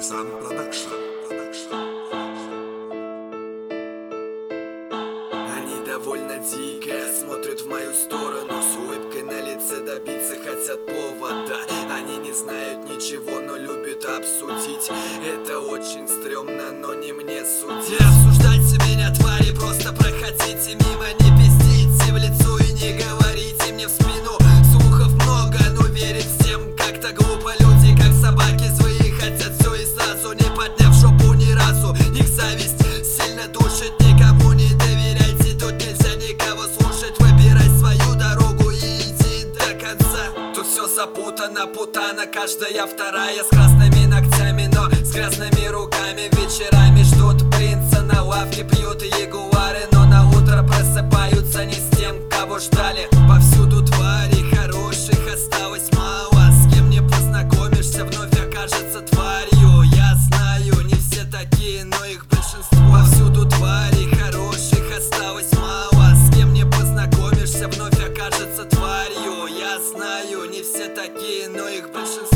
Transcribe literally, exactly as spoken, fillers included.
Сан Продакшн. Они довольно дико смотрят в мою сторону, с улыбкой на лице добиться хотят повода. Они не знают ничего, но любят обсудить. Это очень стрёмно, но не мне судить. Обсуждайте меня, твари, просто проходите мимо. Не пиздите в лицо и не говорите мне в спину. Слухов много, но верить всем как-то глупо. Люди как собаки свои хотят все и сразу, не подняв жопу ни разу. Их зависть сильно душит, никому не доверяйте. Тут нельзя никого слушать, выбирай свою дорогу и иди до конца. Тут все запутано, путана, каждая вторая с красными ногтями, но с грязными руками. Вечерами ждут принца на лавке, пьют ягуары, но на утро просыпаются не с тем, кого ждали. Повсюду твари, хороших осталось мало. С кем не познакомишься, вновь окажется тварью. Я знаю, не все такие, но их большинство. Повсюду твари, хороших осталось мало. С кем не познакомишься, вновь окажется тварью. Я знаю, не все такие, но их большинство.